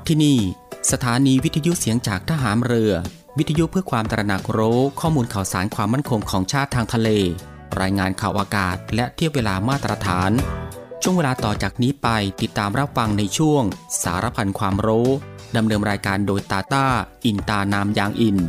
ที่นี่สถานีวิทยุเสียงจากทหารเรือวิทยุเพื่อความตระหนักรู้ข้อมูลข่าวสารความมั่นคงของชาติทางทะเลรายงานข่าวอากาศและเทียบเวลามาตรฐานช่วงเวลาต่อจากนี้ไปติดตามรับฟังในช่วงสารพันความรู้ดำเนินรายการโดยตาต้าอินตานามยางอิน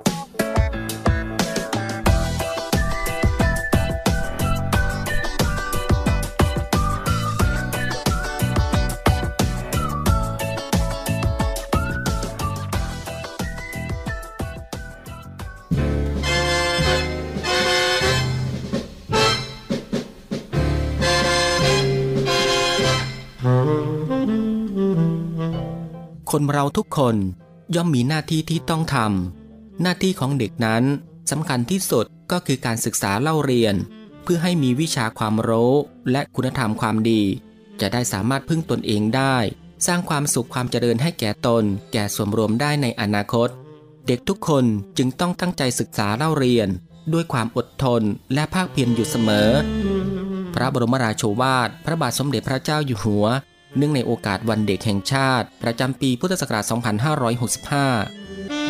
คนเราทุกคนย่อมมีหน้าที่ที่ต้องทำหน้าที่ของเด็กนั้นสำคัญที่สุดก็คือการศึกษาเล่าเรียนเพื่อให้มีวิชาความรู้และคุณธรรมความดีจะได้สามารถพึ่งตนเองได้สร้างความสุขความเจริญให้แก่ตนแก่ส่วนรวมได้ในอนาคตเด็กทุกคนจึงต้องตั้งใจศึกษาเล่าเรียนด้วยความอดทนและภาคเพียรอยู่เสมอพระบรมราโชวาทพระบาทสมเด็จพระเจ้าอยู่หัวเนื่องในโอกาสวันเด็กแห่งชาติประจำปีพุทธศักราช 2565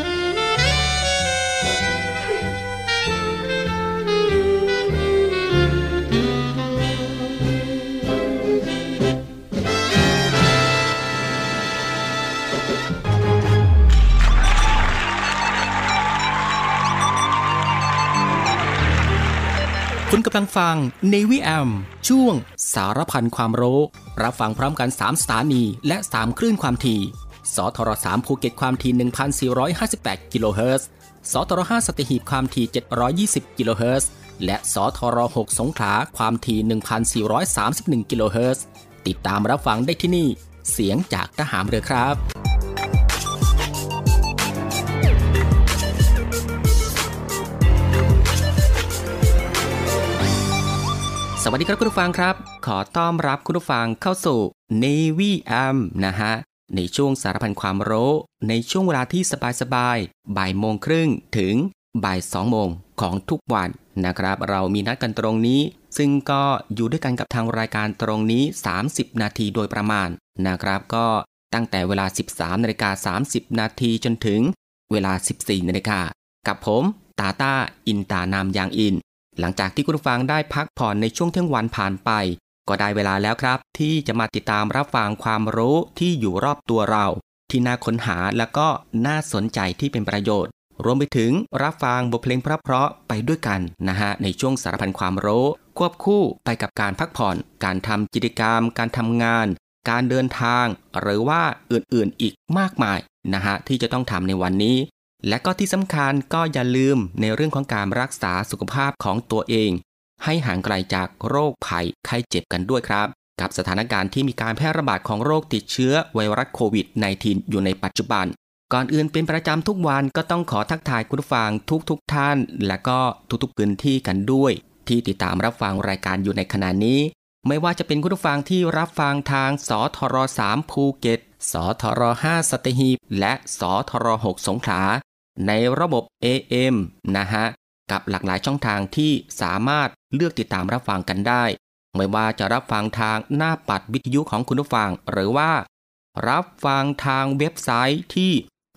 คุณกำลังฟัง Navy AM ช่วงสารพันความรู้รับฟังพร้อมกัน3สถานีและ3คลื่นความถี่สทร3ภูเก็ตความถี่ 1,458 กิโลเฮิรตซ์สทร5สัตหีบความถี่720 กิโลเฮิรตซ์และสทร6สงขลาความถี่ 1,431 กิโลเฮิรตซ์ติดตามรับฟังได้ที่นี่เสียงจากทหารเรือครับสวัสดีครับคุณผู้ฟังครับขอต้อนรับคุณผู้ฟังเข้าสู่ Navy AM นะฮะในช่วงสารพันความรู้ในช่วงเวลาที่สบายๆบ่ายโมงครึ่งถึงบ่าย2โมงของทุกวันนะครับเรามีนัดกันตรงนี้ซึ่งก็อยู่ด้วยกันกับทางรายการตรงนี้30นาทีโดยประมาณนะครับก็ตั้งแต่เวลา 13:30 นาทีจนถึงเวลา 14:00 นกับผมตาต้าอินตานามยางอินหลังจากที่คุณผู้ฟังได้พักผ่อนในช่วงเที่ยงวันผ่านไปก็ได้เวลาแล้วครับที่จะมาติดตามรับฟังความรู้ที่อยู่รอบตัวเราที่น่าค้นหาและก็น่าสนใจที่เป็นประโยชน์รวมไปถึงรับฟังบทเพลงเพราะๆไปด้วยกันนะฮะในช่วงสารพันความรู้ควบคู่ไปกับการพักผ่อนการทำกิจกรรมการทำงานการเดินทางหรือว่าอื่นๆอีกมากมายนะฮะที่จะต้องทำในวันนี้และก็ที่สำคัญก็อย่าลืมในเรื่องของการรักษาสุขภาพของตัวเองให้ห่างไกลจากโรคภัยไข้เจ็บกันด้วยครับกับสถานการณ์ที่มีการแพร่ระบาดของโรคติดเชื้อไวรัสโควิด -19 อยู่ในปัจจุบันก่อนอื่นเป็นประจำทุกวันก็ต้องขอทักทายคุณผู้ฟังทุกท่านและก็ทุกพื้นที่กันด้วยที่ติดตามรับฟังรายการอยู่ในขณะนี้ไม่ว่าจะเป็นคุณผู้ฟังที่รับฟังทางสทร3ภูเก็ตสทร5สัตหีบและสทร6สงขลาในระบบ AM นะฮะกับหลากหลายช่องทางที่สามารถเลือกติดตามรับฟังกันได้ไม่ว่าจะรับฟังทางหน้าปัดวิทยุของคุณผู้ฟังหรือว่ารับฟังทางเว็บไซต์ที่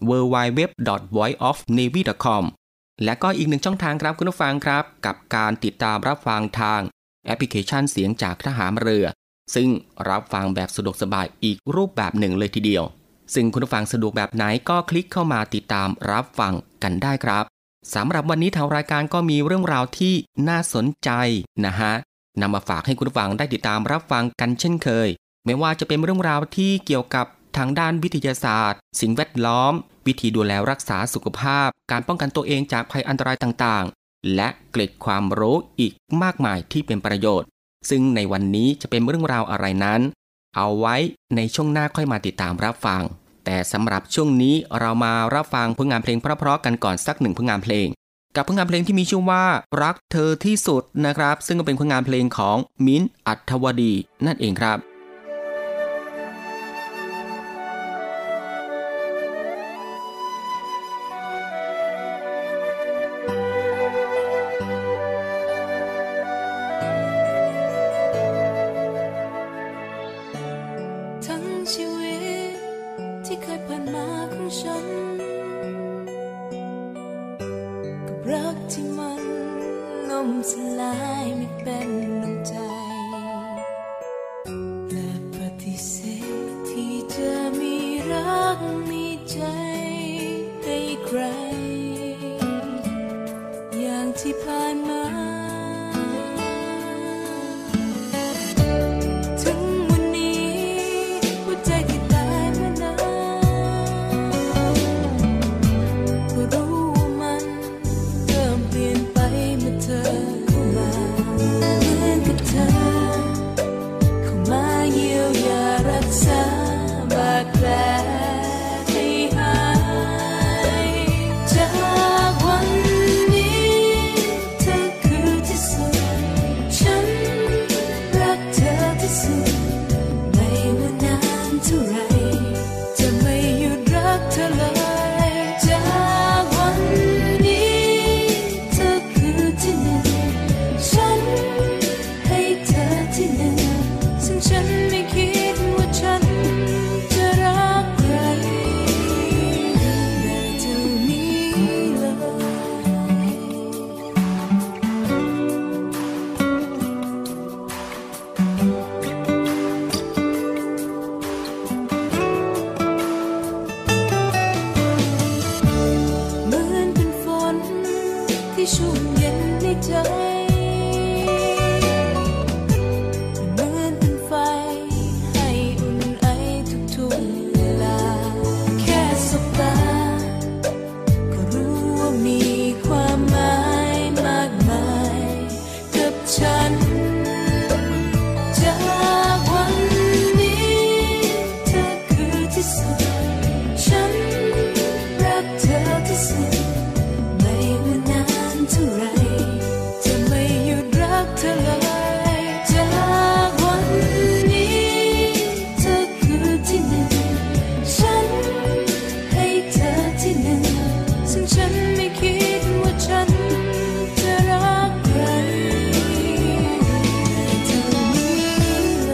www.voiceofnavy.com และก็อีกหนึ่งช่องทางครับคุณผู้ฟังครับกับการติดตามรับฟังทางแอปพลิเคชันเสียงจากทหารเรือซึ่งรับฟังแบบสะดวกสบายอีกรูปแบบหนึ่งเลยทีเดียวซึ่งคุณผู้ฟังสะดวกแบบไหนก็คลิกเข้ามาติดตามรับฟังกันได้ครับสำหรับวันนี้ทางรายการก็มีเรื่องราวที่น่าสนใจนะฮะนำมาฝากให้คุณผู้ฟังได้ติดตามรับฟังกันเช่นเคยไม่ว่าจะเป็นเรื่องราวที่เกี่ยวกับทางด้านวิทยาศาสตร์สิ่งแวดล้อมวิธีดูแลรักษาสุขภาพการป้องกันตัวเองจากภัยอันตรายต่างๆและเกร็ดความรู้อีกมากมายที่เป็นประโยชน์ซึ่งในวันนี้จะเป็นเรื่องราวอะไรนั้นเอาไว้ในช่วงหน้าค่อยมาติดตามรับฟังแต่สำหรับช่วงนี้เรามารับฟังผลงานเพลงเพราะๆกันก่อนสักหนึ่งผลงานเพลงกับผลงานเพลงที่มีชื่อว่ารักเธอที่สุดนะครับซึ่งก็เป็นผลงานเพลงของมิ้นท์อัธวดีนั่นเองครับชีวิตที่เคยรักที่มันล่มสลายไม่เป็นน้ำใจและปฏิเสธที่จะมีรักมีใจให้ใครอย่างที่ผ่านมาถึงวันนี้หัวใจที่ตายมานานก็รู้ว่ามันเริ่มเปลี่ยนไปเมื่อเธอเข้ามาเหมือนกับเธอเข้ามาเยียวยารักษาบาดแผลให้หายจากวันนี้เธอคือที่สุดฉันรักเธอที่สุดไม่ว่านานเท่าไรจะไม่หยุดรักเธอเลยจากวันนี้เธอคือที่หนึ่งฉันให้เธอที่หนึ่งซึ่งฉันไม่คิดว่าฉันจะรักใครได้เท่านี้เลยเหมือนเป็นฝนที่ชุ่มเย็นในใจเหมือนเป็นไฟให้อุ่นไอทุกๆเวลาแค่สบตาก็รู้ว่ามีความหมายมากมายกับฉันจากวันนี้เธอคือที่สุดฉันรักเธอที่สุดไม่ว่านานเท่าไรจะไม่หยุดรักเธอเลยจากวันนี้เธอคือที่หนึ่งฉันให้เธอที่หนึ่งซึ่งฉันไม่คิดว่าฉันจะรักใครได้เท่านี้เลย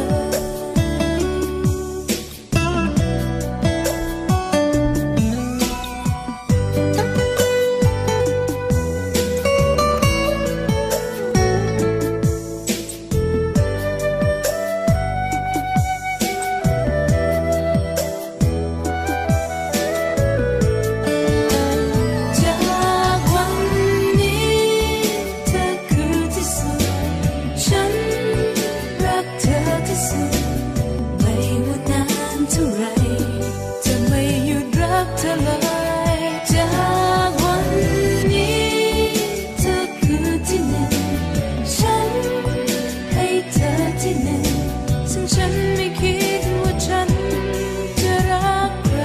จากวันนี้เธอคือที่สุดฉันรักเธอที่สุดไม่ว่านานเท่าไรจะไม่หยุดรักเธอเลยจากวันนี้เธอคือที่หนึ่งฉันให้เธอที่หนึ่งซึ่งฉันไม่คิดว่าฉันจะรักใคร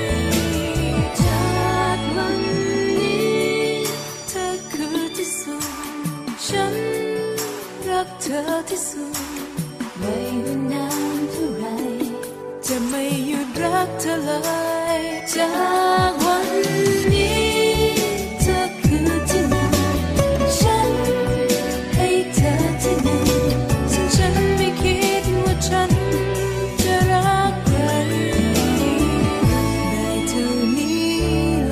จากวันนี้เธอคือที่สุดฉันรักเธอที่สุดไม่ว่านานเท่าไรจะไม่หยุดรักเธอเลยจากวันนี้เธอคือที่หนึ่งฉันให้เธอที่หนึ่งซึ่งฉันไม่คิดว่าฉันจะรักใครได้เท่านี้เลย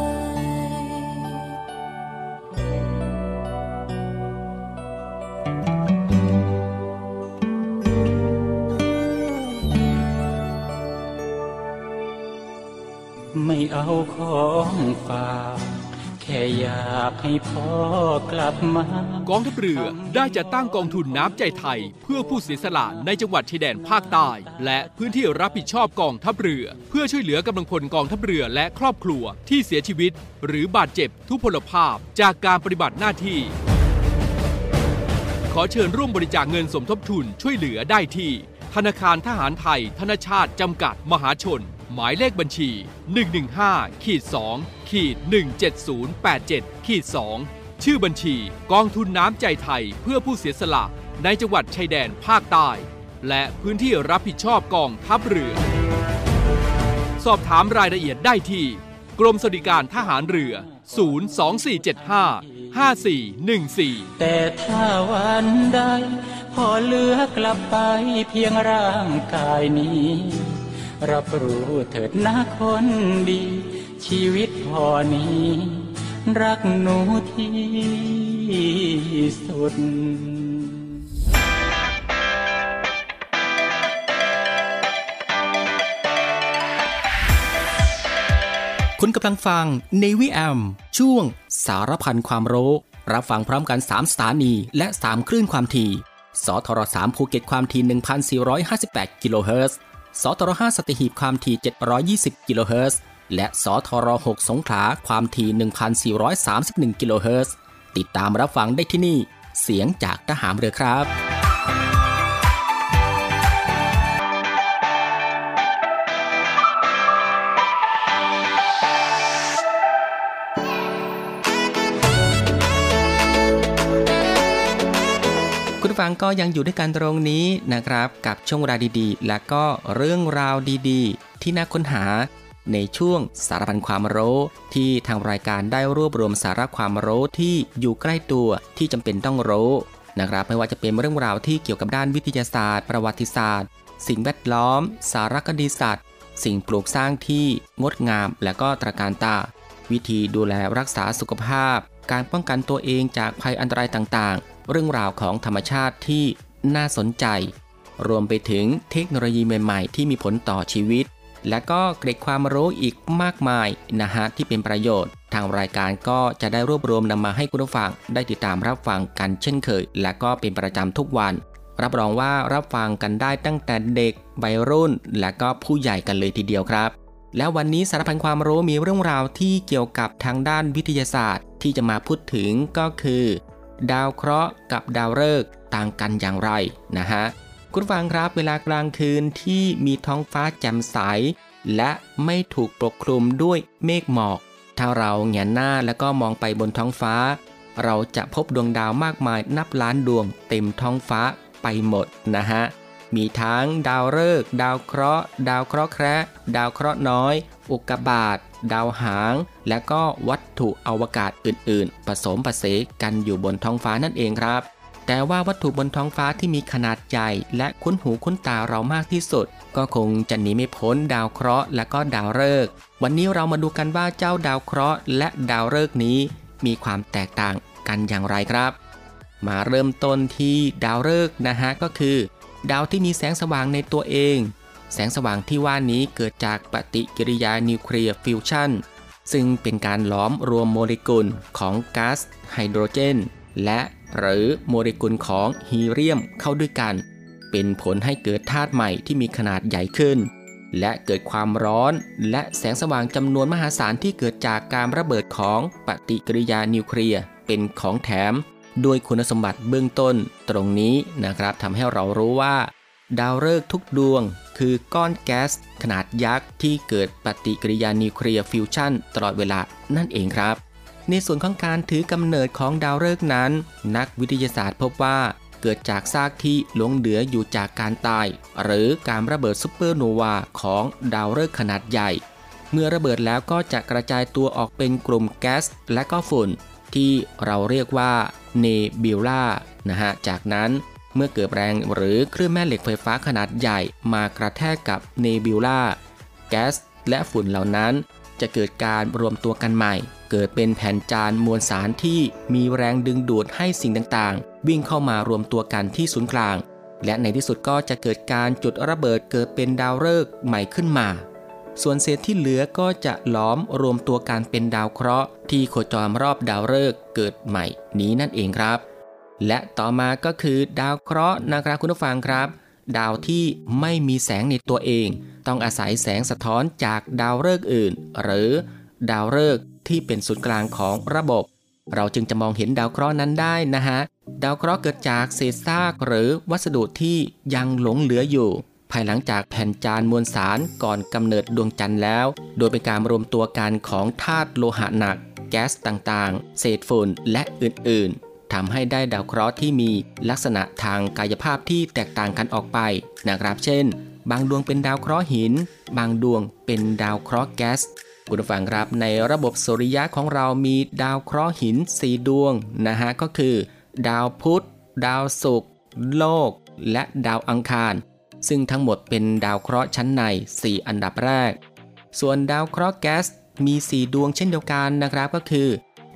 ไม่เอาของฝากแค่อยากให้พ่อกลับมากองทัพเรือได้จัดตั้งกองทุนน้ำใจไทยเพื่อผู้เสียสละในจังหวัดชายแดนภาคใต้และพื้นที่รับผิดชอบกองทัพเรือเพื่อช่วยเหลือกำลังพลกองทัพเรือและครอบครัวที่เสียชีวิตหรือบาดเจ็บทุพพลภาพจากการปฏิบัติหน้าที่ขอเชิญร่วมบริจาคเงินสมทบทุนช่วยเหลือได้ที่ธนาคารทหารไทยธนชาติจำกัดมหาชนหมายเลขบัญชี 115-2-17087-2 ชื่อบัญชีกองทุนน้ำใจไทยเพื่อผู้เสียสละในจังหวัดชายแดนภาคใต้และพื้นที่รับผิดชอบกองทัพเรือ สอบถามรายละเอียดได้ที่กรมสวัสดิการทหารเรือ 024755414 แต่ถ้าวันใดพอเหลือกลับไปเพียงร่างกายนี้ รับรู้เถิดนะคนดีชีวิตพอนี้รักหนูที่สุดคุณกำลังฟัง Navy AM ช่วงสารพันความรู้รับฟังพร้อมกัน3สถานีและ3คลื่นความถี่สทร3ภูเก็ตความถี่ 1,458 กิโลเฮิรตซ์สทร5สัตหีบความถี่720 กิโลเฮิรตซ์และสทร6สงขลาความถี่ 1,431 กิโลเฮิรตซ์ติดตามรับฟังได้ที่นี่เสียงจากทหารเรือครับคุณผู้ฟังก็ยังอยู่ด้วยกันตรงนี้นะครับกับช่วงเวลาดีๆและก็เรื่องราวดีๆที่น่าค้นหาในช่วงสารพันความรู้ที่ทางรายการได้รวบรวมสาระความรู้ที่อยู่ใกล้ตัวที่จำเป็นต้องรู้นะครับไม่ว่าจะเป็นเรื่องราวที่เกี่ยวกับด้านวิทยาศาสตร์ประวัติศาสตร์สิ่งแวดล้อมสารคดีสัตว์สิ่งปลูกสร้างที่งดงามและก็ตระการตาวิธีดูแลรักษาสุขภาพการป้องกันตัวเองจากภัยอันตรายต่างๆเรื่องราวของธรรมชาติที่น่าสนใจรวมไปถึงเทคโนโลยีใหม่ๆที่มีผลต่อชีวิตและก็เกร็ดความรู้อีกมากมายนะฮะที่เป็นประโยชน์ทางรายการก็จะได้รวบรวมนำมาให้คุณผู้ฟังได้ติดตามรับฟังกันเช่นเคยและก็เป็นประจำทุกวันรับรองว่ารับฟังกันได้ตั้งแต่เด็กวัยรุ่นและก็ผู้ใหญ่กันเลยทีเดียวครับแล้ววันนี้สารพันความรู้มีเรื่องราวที่เกี่ยวกับทางด้านวิทยาศาสตร์ที่จะมาพูดถึงก็คือดาวเคราะห์กับดาวฤกษ์ต่างกันอย่างไรนะฮะคุณฟังครับเวลากลางคืนที่มีท้องฟ้าแจ่มใสและไม่ถูกปกคลุมด้วยเมฆหมอกถ้าเราแงนหน้าแล้วก็มองไปบนท้องฟ้าเราจะพบดวงดาวมากมายนับล้านดวงเต็มท้องฟ้าไปหมดนะฮะมีทั้งดาวฤกษ์ดาวเคราะห์ดาวเคราะห์แคระดาวเคราะห์น้อยอุกกาบาตดาวหางและก็วัตถุอวกาศอื่นๆผสมผสานกันอยู่บนท้องฟ้านั่นเองครับแต่ว่าวัตถุบนท้องฟ้าที่มีขนาดใหญ่และคุ้นหูคุ้นตาเรามากที่สุดก็คงจะหนีไม่พ้นดาวเคราะห์และก็ดาวฤกษ์วันนี้เรามาดูกันว่าเจ้าดาวเคราะห์และดาวฤกษ์นี้มีความแตกต่างกันอย่างไรครับมาเริ่มต้นที่ดาวฤกษ์นะฮะก็คือดาวที่มีแสงสว่างในตัวเองแสงสว่างที่ว่านี้เกิดจากปฏิกิริยานิวเคลียร์ฟิวชันซึ่งเป็นการหลอมรวมโมเลกุลของก๊าซไฮโดรเจนและหรือโมเลกุลของฮีเลียมเข้าด้วยกันเป็นผลให้เกิดธาตุใหม่ที่มีขนาดใหญ่ขึ้นและเกิดความร้อนและแสงสว่างจำนวนมหาศาลที่เกิดจากการระเบิดของปฏิกิริยานิวเคลียร์เป็นของแถมด้วยคุณสมบัติเบื้องต้นตรงนี้นะครับทำให้เรารู้ว่าดาวฤกษ์ทุกดวงคือก้อนแก๊สขนาดยักษ์ที่เกิดปฏิกิริยานิวเคลียร์ฟิวชันตลอดเวลานั่นเองครับในส่วนของการถือกำเนิดของดาวฤกษ์นั้นนักวิทยาศาสตร์พบว่าเกิดจากซากที่หลงเหลืออยู่จากการตายหรือการระเบิดซุปเปอร์โนวาของดาวฤกษ์ขนาดใหญ่เมื่อระเบิดแล้วก็จะกระจายตัวออกเป็นกลุ่มแก๊สและก็ฝุ่นที่เราเรียกว่าเนบิวลานะฮะจากนั้นเมื่อเกิดแรงหรือคลื่นแม่เหล็กไฟฟ้าขนาดใหญ่มากระแทกกับเนบิวลาแก๊สและฝุ่นเหล่านั้นจะเกิดการรวมตัวกันใหม่เกิดเป็นแผ่นจานมวลสารที่มีแรงดึงดูดให้สิ่งต่างๆวิ่งเข้ามารวมตัวกันที่ศูนย์กลางและในที่สุดก็จะเกิดการจุดระเบิดเกิดเป็นดาวฤกษ์ใหม่ขึ้นมาส่วนเศษที่เหลือก็จะล้อมรวมตัวกันเป็นดาวเคราะห์ที่โคจรรอบดาวฤกษ์เกิดใหม่นี้นั่นเองครับและต่อมาก็คือดาวเคราะห์นะครับคุณผู้ฟังครับดาวที่ไม่มีแสงในตัวเองต้องอาศัยแสงสะท้อนจากดาวฤกษ์อื่นหรือดาวฤกษ์ที่เป็นศูนย์กลางของระบบเราจึงจะมองเห็นดาวเคราะห์นั้นได้นะฮะดาวเคราะห์เกิดจากเศษซากหรือวัสดุที่ยังหลงเหลืออยู่ภายหลังจากแผ่นจานมวลสารก่อนกำเนิดดวงจันทร์แล้วโดยเป็นการรวมตัวกันของธาตุโลหะหนักแก๊สต่างๆเศษฝุ่นและอื่นๆทำให้ได้ดาวเคราะห์ที่มีลักษณะทางกายภาพที่แตกต่างกันออกไปนะครับเช่นบางดวงเป็นดาวเคราะห์หินบางดวงเป็นดาวเคราะห์แก๊สคุณผู้ฟังครับในระบบสุริยะของเรามีดาวเคราะห์หิน4ดวงนะฮะก็คือดาวพุธดาวศุกร์โลกและดาวอังคารซึ่งทั้งหมดเป็นดาวเคราะห์ชั้นใน4อันดับแรกส่วนดาวเคราะห์แก๊สมี4ดวงเช่นเดียวกันนะครับก็คือ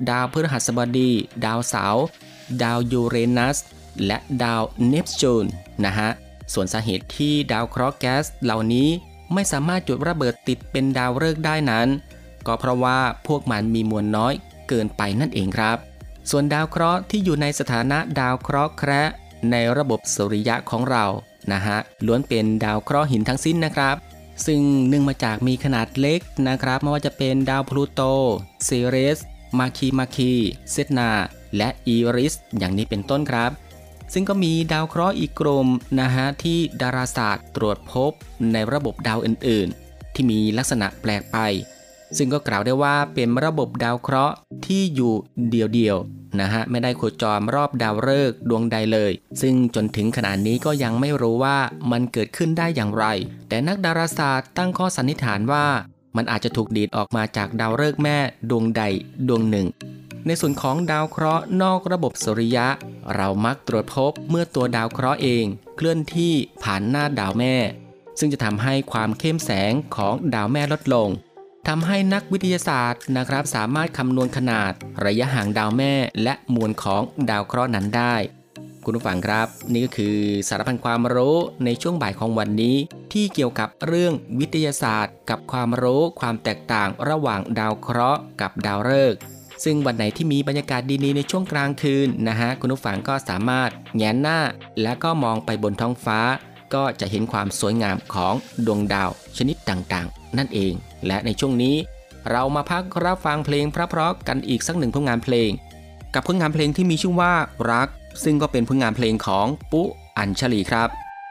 ดาวพฤหัสบดีดาวเสาร์ดาวยูเรนัสและดาวเนปจูนนะฮะส่วนสาเหตุที่ดาวเคราะห์แก๊สเหล่านี้ไม่สามารถจุดระเบิดติดเป็นดาวฤกษ์ได้นั้นก็เพราะว่าพวกมันมีมวลน้อยเกินไปนั่นเองครับส่วนดาวเคราะห์ที่อยู่ในสถานะดาวเคราะห์แคระในระบบสุริยะของเรานะฮะล้วนเป็นดาวเคราะห์หินทั้งสิ้นนะครับซึ่งเนื่องมาจากมีขนาดเล็กนะครับไม่ว่าจะเป็นดาวพลูโตเซเรสมาคีเซตนาและอีริสอย่างนี้เป็นต้นครับซึ่งก็มีดาวเคราะห์อีกกลุ่มนะฮะที่ดาราศาสตร์ตรวจพบในระบบดาวอื่นๆที่มีลักษณะแปลกไปซึ่งก็กล่าวได้ว่าเป็นระบบดาวเคราะห์ที่อยู่เดี่ยวๆนะฮะไม่ได้โคจรรอบดาวฤกษ์ดวงใดเลยซึ่งจนถึงขณะนี้ก็ยังไม่รู้ว่ามันเกิดขึ้นได้อย่างไรแต่นักดาราศาสตร์ตั้งข้อสันนิษฐานว่ามันอาจจะถูกดีดออกมาจากดาวฤกษ์แม่ดวงใดดวงหนึ่งในส่วนของดาวเคราะห์นอกระบบสุริยะเรามักตรวจพบเมื่อตัวดาวเคราะห์เองเคลื่อนที่ผ่านหน้าดาวแม่ซึ่งจะทำให้ความเข้มแสงของดาวแม่ลดลงทำให้นักวิทยาศาสตร์นะครับสามารถคำนวณขนาดระยะห่างดาวแม่และมวลของดาวเคราะห์นั้นได้คุณผู้ฟังครับนี่ก็คือสารพันความรู้ในช่วงบ่ายของวันนี้ที่เกี่ยวกับเรื่องวิทยาศาสตร์กับความรู้ความแตกต่างระหว่างดาวเคราะห์กับดาวฤกษ์ซึ่งวันไหนที่มีบรรยากาศดีๆในช่วงกลางคืนนะฮะคุณผู้ฟังก็สามารถแงนหน้าและก็มองไปบนท้องฟ้าก็จะเห็นความสวยงามของดวงดาวชนิดต่างๆนั่นเองและในช่วงนี้เรามาพักรับฟังเพลงเพราะๆกันอีกสักหนึ่งผลงานเพลงกับผลงานเพลงที่มีชื่อว่ารักซึ่งก็เป็นผลงานเพลงของปุ๊อัญชลีครับ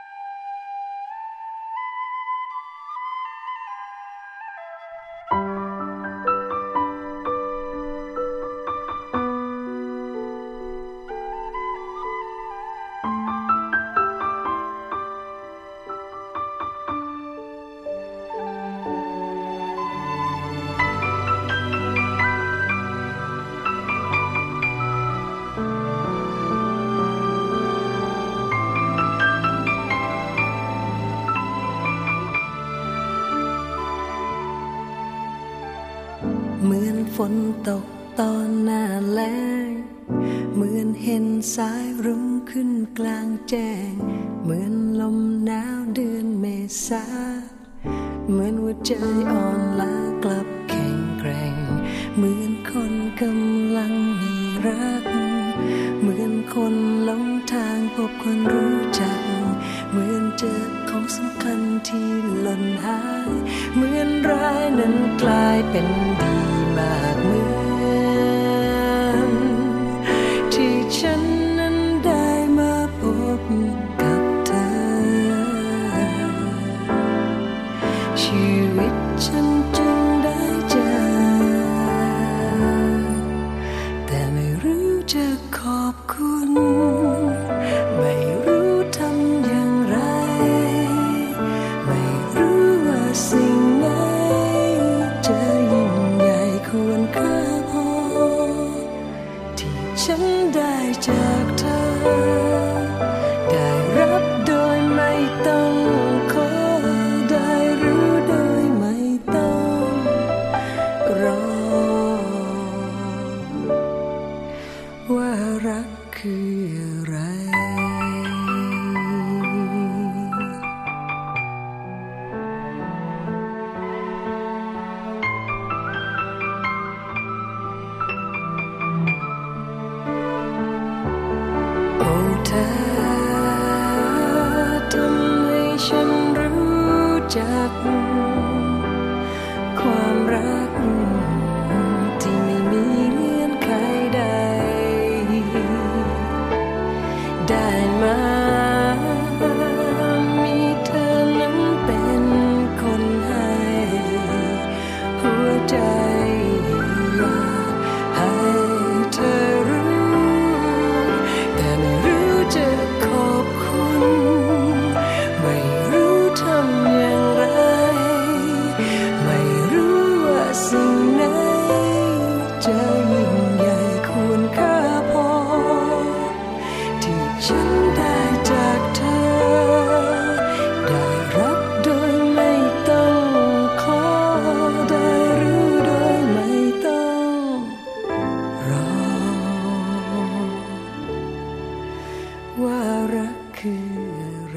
เหมือนฝนตกตอนหน้าแล้งเหมือนเห็นสายรุ้งขึ้นกลางแจ้งเหมือนลมหนาวเดือนเมษาเหมือนหัวใจอ่อนล้ากลับแข็งแกร่งเหมือนคนกำลังมีรักเหมือนคนหลงทางพบคนรู้จักเหมือนเจอของสำคัญที่หล่นหายเหมือนร้ายนั้นกลายเป็นดีมากเหมือนที่ฉันนั้นได้มาพบกับเธอชีวิตฉันจึงได้เจอแต่ไม่รู้จะขอบคุณไม่รู้ทำอย่างไรไม่รู้ว่าสิ่งไหนจะยิ่งใหญ่ควรค่าพอที่ฉันได้จากเธอได้รับโดยไม่ต้องขอได้รู้โดยไม่ต้องรอว่ารักคืออะไรโอ้เธอทำให้ฉันรู้จักความรักที่ไม่มีเงื่อนไขใดได้คืออะไร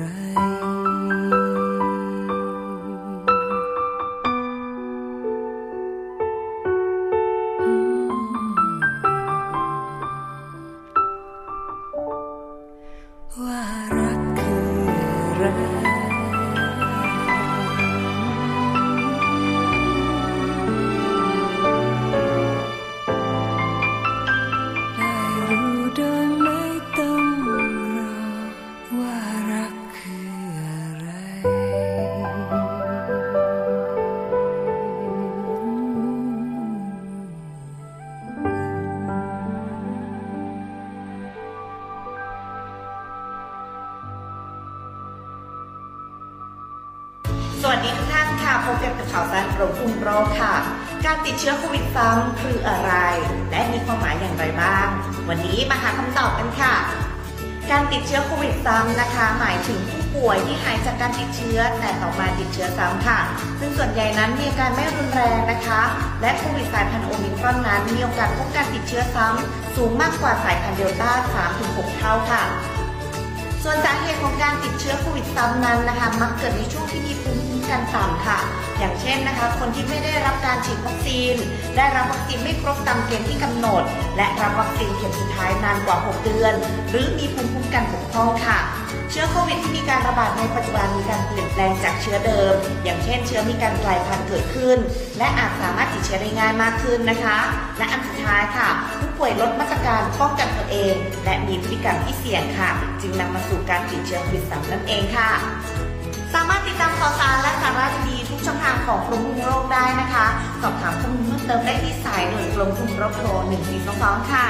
ว่ารักคืออะไรได้รู้โดยไม่ต้องรอว่ารักคืออะไรสวัสดีทุกท่านค่ะพบกันกับข่าวสารกรมควบคุมโรคค่ะการติดเชื้อโควิดซ้ำคืออะไรและมีความหมายอย่างไรบ้างวันนี้มาหาคำตอบกันค่ะการติดเชื้อโควิดซ้ำนะคะหมายถึงผู้ป่วยที่หายจากการติดเชื้อแต่ต่อมาติดเชื้อซ้ำค่ะซึ่งส่วนใหญ่นั้นมีอาการไม่รุนแรงนะคะและโควิดสายพันธุ์โอมิครอนนั้นมีโอกาสพบการติดเชื้อซ้ำสูงมากกว่าสายพันธุ์เดลต้า 3-6 เท่าค่ะส่วนสาเหตุของการติดเชื้อโควิดซ้ำนั้นนะคะมักเกิดในช่วงที่มีภูมิคุ้มกันต่ำค่ะอย่างเช่นนะคะคนที่ไม่ได้รับการฉีดวัคซีนได้รับวัคซีนไม่ครบตามเกณฑ์ที่กำหนดและรับวัคซีนเข็มสุดท้ายนานกว่า6 เดือนหรือมีภูมิคุ้มกันบกพร่องค่ะเชื้อโควิดที่มีการระบาดในปัจจุบันมีการเปลี่ยนแปลงจากเชื้อเดิมอย่างเช่นเชื้อมีการกลายพันธุ์เกิดขึ้นและอาจสามารถติดเชื้อได้ง่ายมากขึ้นนะคะและอันสุดท้ายค่ะผู้ป่วยลดมาตรการป้องกันตัวเองและมีพฤติกรรมที่เสี่ยงค่ะจึงนำมาสู่การติดเชื้อโควิดซ้ำนั่นเองค่ะสามารถติดตามข่าวสารและสาระดีๆทุกช่องทางของกรมควบคุมโรคได้นะคะสอบถามข้อมูลเพิ่มเติมได้ที่สายด่วนกรมควบคุมโรคโทร1422ค่ะ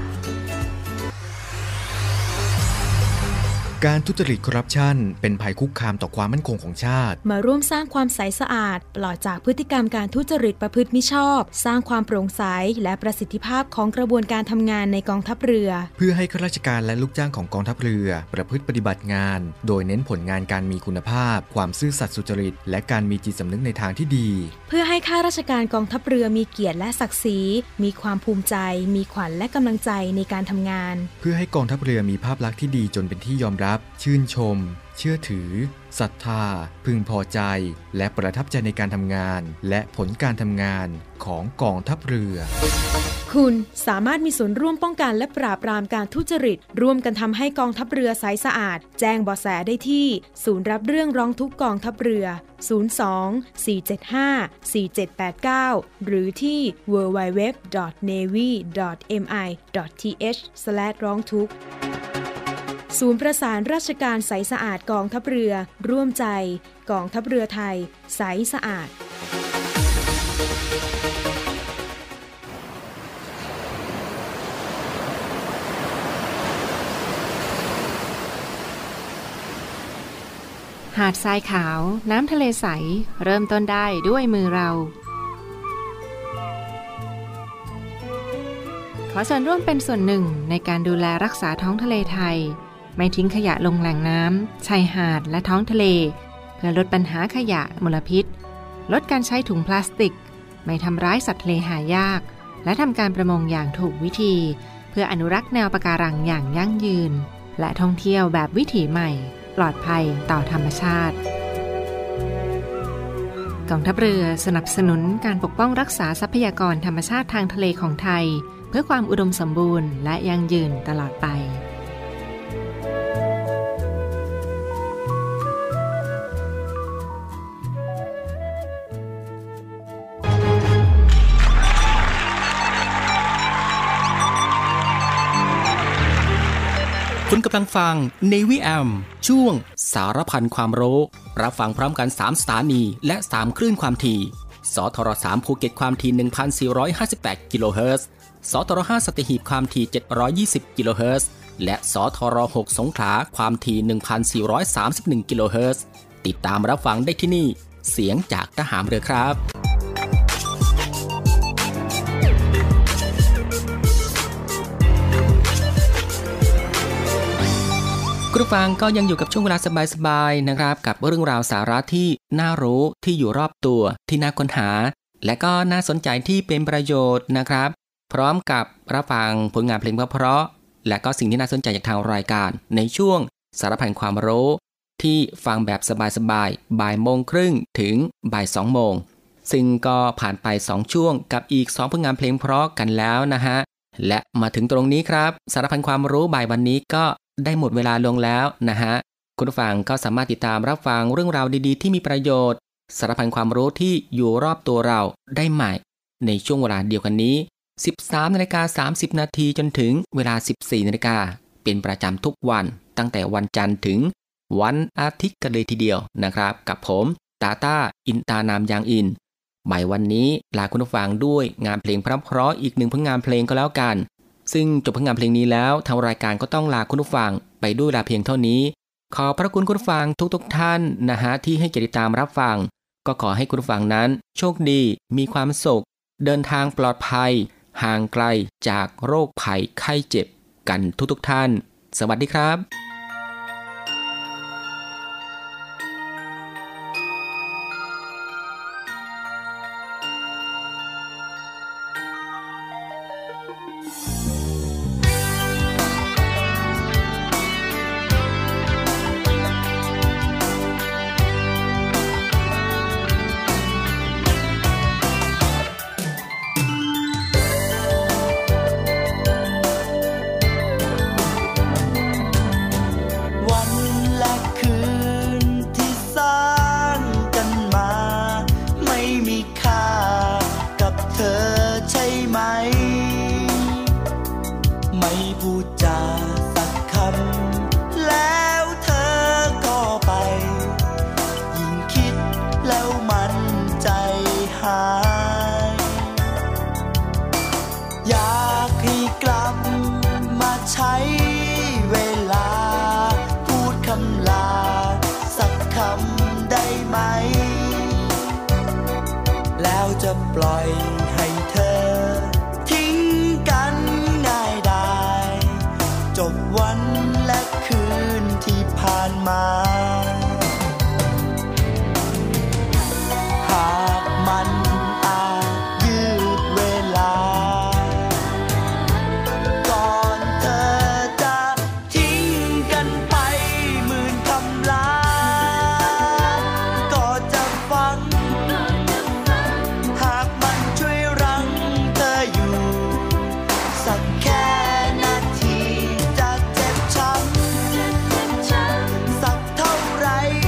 การทุจริตคอร์รัปชันเป็นภัยคุกคามต่อความมั่นคงของชาติมาร่วมสร้างความใสสะอาดปลอดจากพฤติกรรมการทุจริตประพฤติมิชอบสร้างความโปร่งใสและประสิทธิภาพของกระบวนการทำงานในกองทัพเรือเพื่อให้ข้าราชการและลูกจ้างของกองทัพเรือประพฤติปฏิบัติงานโดยเน้นผลงานการมีคุณภาพความซื่อสัตย์สุจริตและการมีจิตสำนึกในทางที่ดีเพื่อให้ข้าราชการกองทัพเรือมีเกียรติและศักดิ์ศรีมีความภูมิใจมีขวัญและกำลังใจในการทำงานเพื่อให้กองทัพเรือมีภาพลักษณ์ที่ดีจนเป็นที่ยอมรับชื่นชมเชื่อถือศรัทธาพึงพอใจและประทับใจในการทำงานและผลการทำงานของกองทัพเรือคุณสามารถมีส่วนร่วมป้องกันและปราบปรามการทุจริตร่วมกันทำให้กองทัพเรือใสสะอาดแจ้งเบาะแสได้ที่ศูนย์รับเรื่องร้องทุกข์กองทัพเรือ02-475-4789 หรือที่ www.navy.mi.th/ร้องทุกข์ศูนย์ประสานราชการใสสะอาดกองทัพเรือร่วมใจกองทัพเรือไทยใสสะอาดหาดทรายขาวน้ำทะเลใสเริ่มต้นได้ด้วยมือเราขอส่วนร่วมเป็นส่วนหนึ่งในการดูแลรักษาท้องทะเลไทยไม่ทิ้งขยะลงแหล่งน้ำชายหาดและท้องทะเลเพื่อลดปัญหาขยะมลพิษลดการใช้ถุงพลาสติกไม่ทำร้ายสัตว์ทะเลหายากและทำการประมงอย่างถูกวิธีเพื่ออนุรักษ์แนวปะการังอย่างยั่งยืนและท่องเที่ยวแบบวิถีใหม่ปลอดภัยต่อธรรมชาติกองทัพเรือสนับสนุนการปกป้องรักษาทรัพยากรธรรมชาติทางทะเลของไทยเพื่อความอุดมสมบูรณ์และยั่งยืนตลอดไปคุณกำลังฟัง Navy AM ช่วงสารพันความรู้รับฟังพร้อมกัน3สถานีและ3คลื่นความถี่สทร3ภูเก็ตความถี่ 1,458 กิโลเฮิรตซ์สทร5สัตหีบความถี่720 กิโลเฮิรตซ์และสทร6สงขลาความถี่ 1,431 กิโลเฮิรตซ์ติดตามรับฟังได้ที่นี่เสียงจากทหารเรือครับคุณผู้ฟังก็ยังอยู่กับช่วงเวลาสบายๆนะครับกับเรื่องราวสาระที่น่ารู้ที่อยู่รอบตัวที่น่าค้นหาและก็น่าสนใจที่เป็นประโยชน์นะครับพร้อมกับรับฟังผลงานเพลงเพราะๆและก็สิ่งที่น่าสนใจจากทางรายการในช่วงสารพันความรู้ที่ฟังแบบสบายๆบ่ายโมงครึ่งถึงบ่าย2โมงซึ่งก็ผ่านไป2ช่วงกับอีก2ผลงานเพลงเพราะกันแล้วนะฮะและมาถึงตรงนี้ครับสารพันความรู้บ่ายวันนี้ก็ได้หมดเวลาลงแล้วนะฮะคุณผู้ฟังก็สามารถติดตามรับฟังเรื่องราวดีๆที่มีประโยชน์สารพันความรู้ที่อยู่รอบตัวเราได้ใหม่ในช่วงเวลาเดียวกันนี้ 13:30 นาทีจนถึงเวลา 14 นาฬิกาเป็นประจำทุกวันตั้งแต่วันจันทร์ถึงวันอาทิตย์กันเลยทีเดียวนะครับกับผมตาต้าอินตานามยางอินบ่ายวันนี้ลาคุณผู้ฟังด้วยงานเพลงเพราะๆอีกหนึ่งผลงานเพลงก็แล้วกันซึ่งจบผลงานเพลงนี้แล้วทางรายการก็ต้องลาคุณผู้ฟังไปด้วยลาเพียงเท่านี้ขอพระคุณคุณผู้ฟังทุกท่านนะฮะที่ให้เกียรติตามรับฟังก็ขอให้คุณผู้ฟังนั้นโชคดีมีความสุขเดินทางปลอดภัยห่างไกลจากโรคภัยไข้เจ็บกันทุกท่านสวัสดีครับจะปล่อยให้เธอทิ้งกันง่ายได้จบวันและคืนที่ผ่านมาหากมันอาจยืดเวลาก่อนเธอจะทิ้งกันไปหมื่นคำลาก็จะฟังสักแค่นาทีจะเจ็บช้ำสักเท่าไร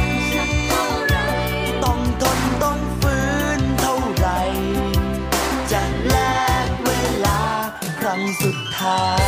ต้องทนต้องฝืนเท่าไรจะแลกเวลาครั้งสุดท้าย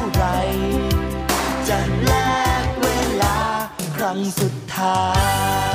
ครั้งสุดท้าย